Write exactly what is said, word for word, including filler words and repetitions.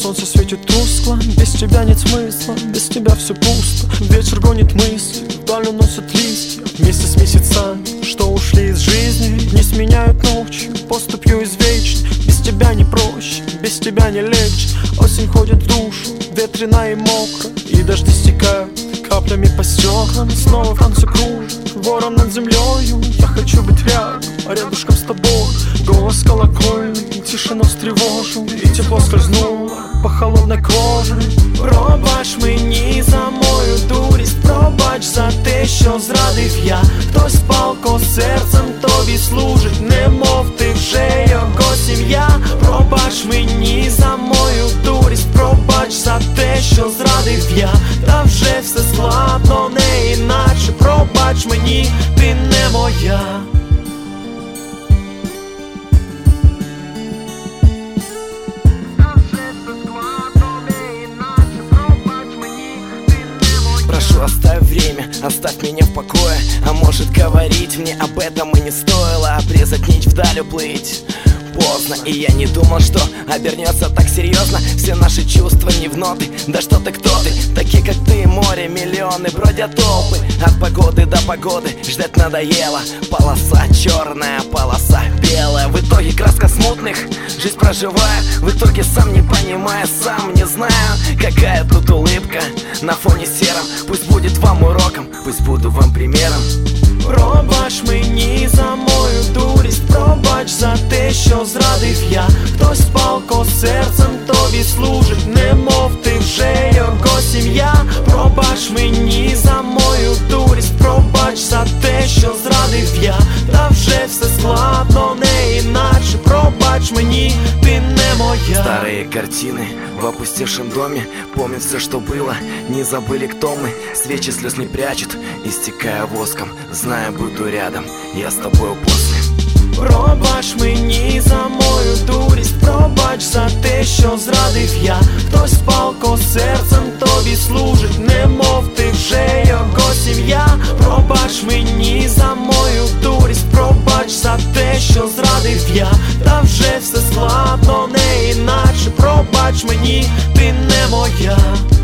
солнце светит тускло. Без тебя нет смысла, без тебя все пусто. Ветер гонит мысли, вдаль уносит листья. Вместе с месяцами, что ушли из жизни. Дни сменяют ночью, поступью извечной. Без тебя не проще, без тебя не легче. Осень ходит в душу, ветреная и мокрая. И дожди стекают каплями по стеклам. Снова в танце кружит ворон над землею. Я хочу быть рядом, рядышком с тобой. Голос колокольный, тишину встревожил. И тепло скользнуло по холодной коже. Пробач мені за мою дурість, пробач за те, що зрадив я. Хтось палко серцем тобі служить, немов ти вже його сім'я. Пробач мені за мою дурість, пробач за те, що зрадив я. Та вже все складно, не іначе. Пробач мені, ти не моя. Прошу, оставь время, оставь меня в покое. А может, говорить мне об этом и не стоило. Обрезать нить вдаль, уплыть поздно. И я не думал, что обернется так серьезно. Все наши чувства не в ноты. Да что ты, кто ты? Такие, как ты, море, миллионы бродят толпы. От погоды до погоды ждать надоело. Полоса черная, полоса белая. В итоге краска смутных, жизнь проживая. В итоге сам не понимая, сам не знаю, какая тут улыбка на фоне сером. Пусть будет вам уроком, пусть буду вам примером. Пробач мені за мою дурість, пробач за те, що зрадив я. Хтось палко серцем тобі служить, немов ти вже його сім'я. Пробач мені за мою дурість, пробач за те, що зрадив я. Та вже все складно, не іначе. Пробач мені, ти не моя. Старые картины в опустевшем доме. Помнят все, что было, не забыли, кто мы. Свечи слез не прячут, истекая воском. Зная, буду рядом, я с тобою после. Пробач мені за мою дурість, пробач за те, що зрадив я. Хтось палко серцем тобі служить, немов ти вже його сім'я. Пробач мені за мою дурість, пробач за те, що зрадив я. Та вже все складно, не іначе. Пробач мені, ти не моя.